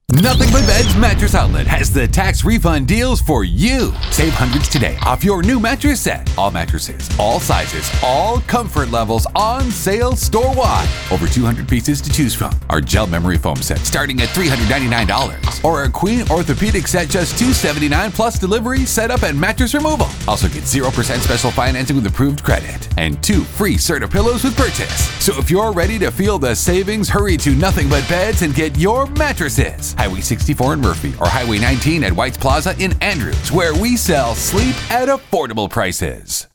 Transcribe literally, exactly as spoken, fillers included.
Nothing But Beds Mattress Outlet has the tax refund deals for you. Save hundreds today off your new mattress set. All mattresses, all sizes, all comfort levels on sale store-wide. Over two hundred pieces to choose from. Our gel memory foam set starting at three hundred ninety-nine dollars. Or a queen orthopedic set just two hundred seventy-nine dollars plus delivery, setup, and mattress removal. Also get zero percent special financing with approved credit. And two free Serta pillows with purchase. So if you're ready to feel the savings, hurry to Nothing But Beds and get your mattresses. Highway sixty-four in Murphy or Highway nineteen at White's Plaza in Andrews, where we sell sleep at affordable prices.